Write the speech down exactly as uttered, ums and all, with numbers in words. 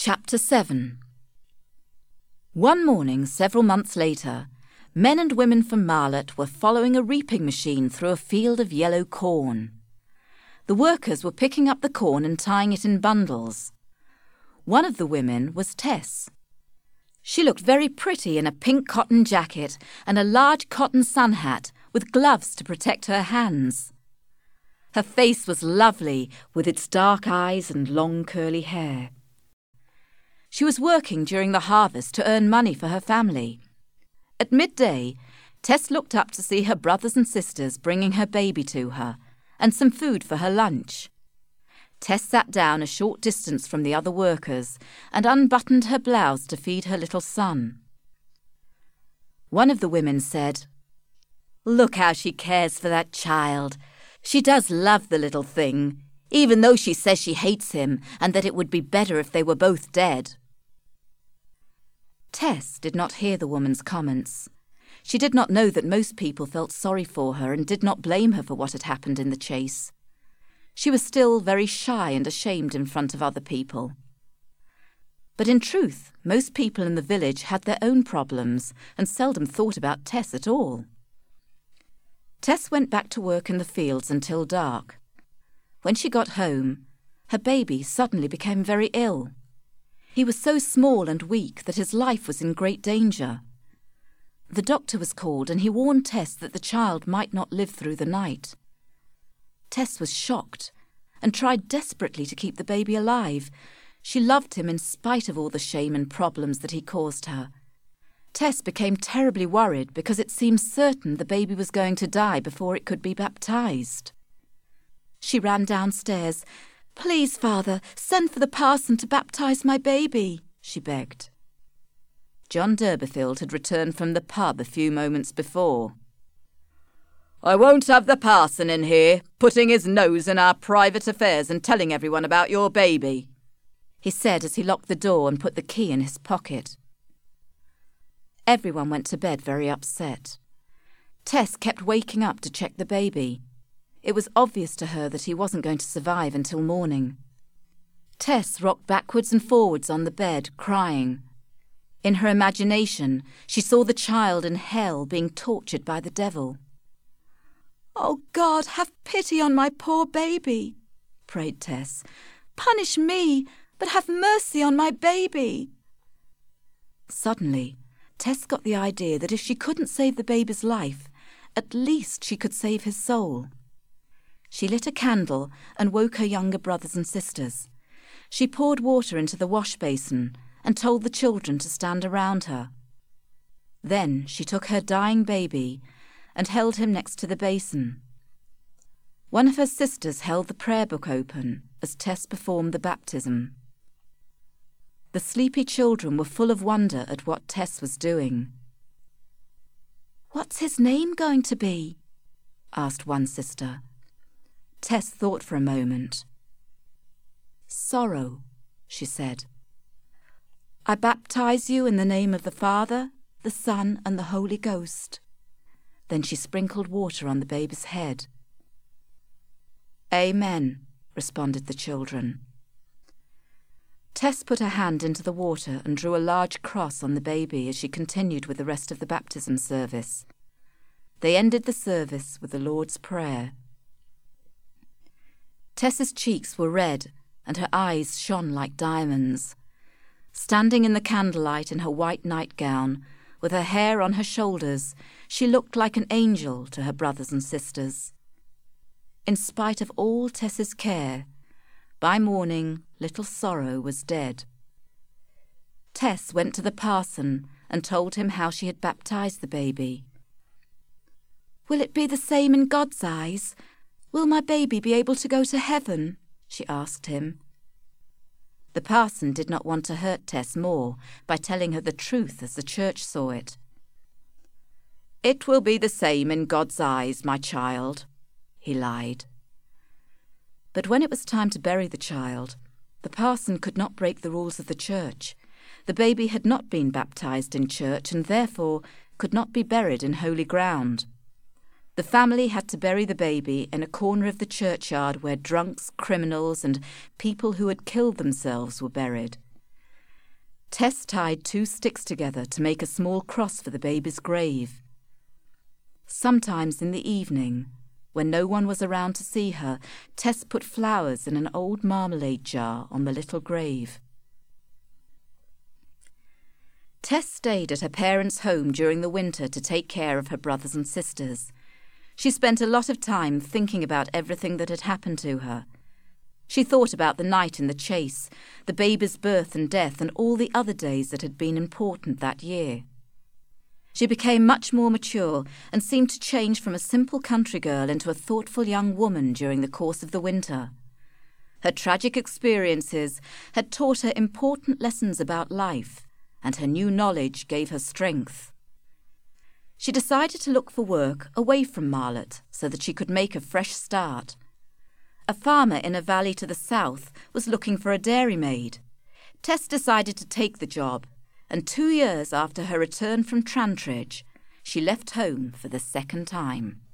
Chapter seven. One morning, several months later, men and women from Marlott were following a reaping machine through a field of yellow corn. The workers were picking up the corn and tying it in bundles. One of the women was Tess. She looked very pretty in a pink cotton jacket and a large cotton sun hat with gloves to protect her hands. Her face was lovely with its dark eyes and long curly hair. She was working during the harvest to earn money for her family. At midday, Tess looked up to see her brothers and sisters bringing her baby to her and some food for her lunch. Tess sat down a short distance from the other workers and unbuttoned her blouse to feed her little son. One of the women said, "Look how she cares for that child. She does love the little thing, even though she says she hates him and that it would be better if they were both dead." Tess did not hear the woman's comments. She did not know that most people felt sorry for her and did not blame her for what had happened in the chase. She was still very shy and ashamed in front of other people. But in truth, most people in the village had their own problems and seldom thought about Tess at all. Tess went back to work in the fields until dark. When she got home, her baby suddenly became very ill. He was so small and weak that his life was in great danger. The doctor was called and he warned Tess that the child might not live through the night. Tess was shocked and tried desperately to keep the baby alive. She loved him in spite of all the shame and problems that he caused her. Tess became terribly worried because it seemed certain the baby was going to die before it could be baptized. She ran downstairs. "Please, Father, send for the parson to baptize my baby," she begged. John Durbeyfield had returned from the pub a few moments before. "I won't have the parson in here, putting his nose in our private affairs and telling everyone about your baby," he said as he locked the door and put the key in his pocket. Everyone went to bed very upset. Tess kept waking up to check the baby. It was obvious to her that he wasn't going to survive until morning. Tess rocked backwards and forwards on the bed, crying. In her imagination, she saw the child in hell being tortured by the devil. "Oh God, have pity on my poor baby," prayed Tess. "Punish me, but have mercy on my baby." Suddenly, Tess got the idea that if she couldn't save the baby's life, at least she could save his soul. She lit a candle and woke her younger brothers and sisters. She poured water into the wash basin and told the children to stand around her. Then she took her dying baby and held him next to the basin. One of her sisters held the prayer book open as Tess performed the baptism. The sleepy children were full of wonder at what Tess was doing. "What's his name going to be?" asked one sister. Tess thought for a moment. "Sorrow," she said. "I baptize you in the name of the Father, the Son, and the Holy Ghost." Then she sprinkled water on the baby's head. "Amen," responded the children. Tess put her hand into the water and drew a large cross on the baby as she continued with the rest of the baptism service. They ended the service with the Lord's Prayer. Tess's cheeks were red and her eyes shone like diamonds. Standing in the candlelight in her white nightgown, with her hair on her shoulders, she looked like an angel to her brothers and sisters. In spite of all Tess's care, by morning little Sorrow was dead. Tess went to the parson and told him how she had baptized the baby. "Will it be the same in God's eyes? Will my baby be able to go to heaven?" she asked him. The parson did not want to hurt Tess more by telling her the truth as the church saw it. "It will be the same in God's eyes, my child," he lied. But when it was time to bury the child, the parson could not break the rules of the church. The baby had not been baptized in church and therefore could not be buried in holy ground. The family had to bury the baby in a corner of the churchyard where drunks, criminals, and people who had killed themselves were buried. Tess tied two sticks together to make a small cross for the baby's grave. Sometimes in the evening, when no one was around to see her, Tess put flowers in an old marmalade jar on the little grave. Tess stayed at her parents' home during the winter to take care of her brothers and sisters. She spent a lot of time thinking about everything that had happened to her. She thought about the night in the chase, the baby's birth and death, and all the other days that had been important that year. She became much more mature and seemed to change from a simple country girl into a thoughtful young woman during the course of the winter. Her tragic experiences had taught her important lessons about life, and her new knowledge gave her strength. She decided to look for work away from Marlott so that she could make a fresh start. A farmer in a valley to the south was looking for a dairymaid. Tess decided to take the job, and two years after her return from Trantridge, she left home for the second time.